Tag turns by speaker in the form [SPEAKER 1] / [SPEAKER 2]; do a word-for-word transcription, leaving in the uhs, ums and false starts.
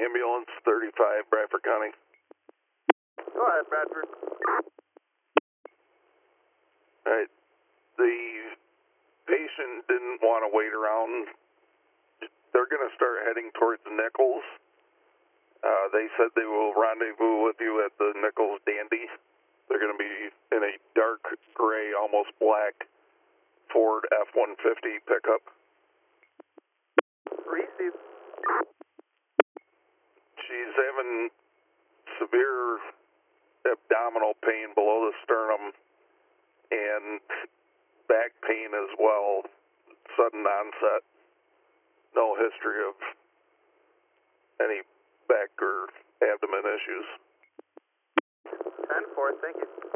[SPEAKER 1] ambulance thirty-five, Bradford County.
[SPEAKER 2] Go ahead, Bradford.
[SPEAKER 1] All right. The patient didn't want to wait around. They're going to start heading towards Nichols. Uh, they said they will rendezvous with you at the Nichols Dandy. They're going to be in a dark gray, almost black Ford F one fifty pickup.
[SPEAKER 2] Receive.
[SPEAKER 1] She's having severe abdominal pain below the sternum and back pain as well. Sudden onset. No history of any back or abdomen issues.
[SPEAKER 2] ten four, thank you.